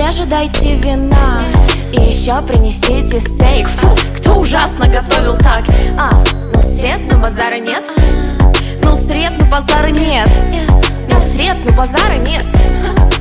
ожидайте вина. И еще принесите стейк. Фу, кто ужасно готовил так? Ну сред на базара нет. Ну сред на базара нет. Ну сред на базара нет.